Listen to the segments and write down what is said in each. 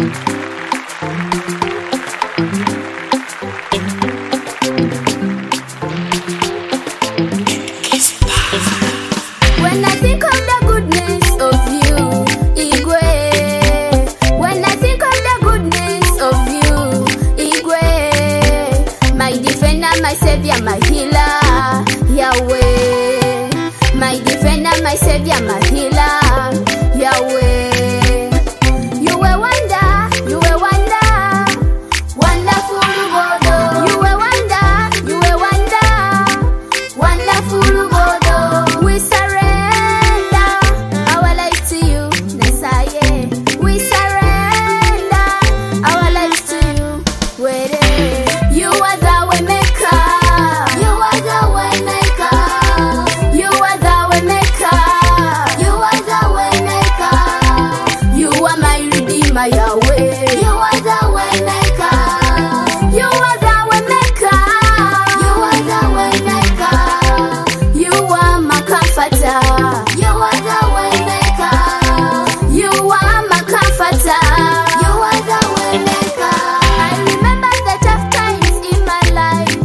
When I think of the goodness of you, Igwe. When I think of the goodness of you, Igwe. My defender, my savior, my healer, Yahweh. My defender, my savior, my healer, Yahweh. You a wonder, you a wonder, wonderful God. You a wonder, you a wonder, wonderful God. We surrender our life to you, Messiah. We surrender our life to you. You are the way maker. You are the way maker. You are the way maker. You are the way maker. You are my redeemer, Yahweh. You are the way maker. You are the way maker. You are the way maker. You are my comforter. You are the way maker. You are my comforter. You are the way maker. I remember the tough times in my life.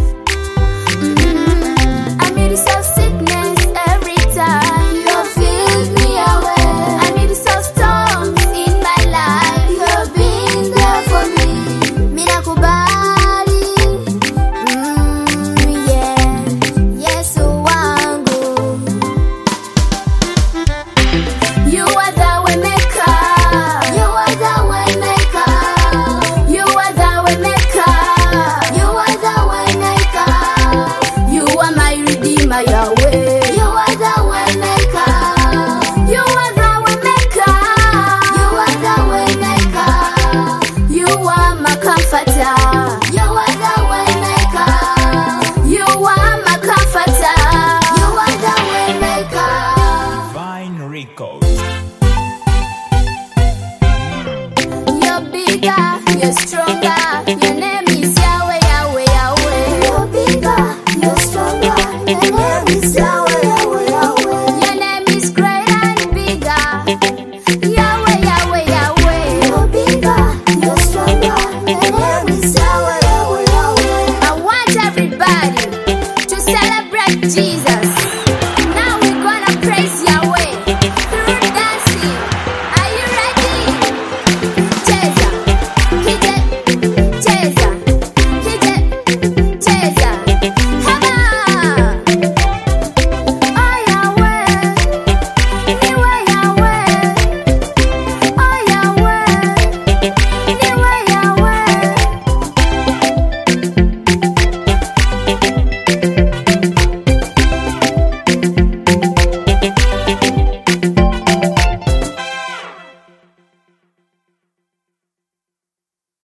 I made some sickness every time. You filled me away. I made some storms in my life. You've been there for me. Minakubali. Yeah. Yesu wangu. You are the way maker. You are the way maker. You are the way maker. You are the way maker. You are my redeemer, Yahweh. You are the way maker. You are the way maker. You are the way maker. You are my comforter. You are the way maker. You are my comforter. You are the way maker. Divine Records. You're bigger, you're stronger.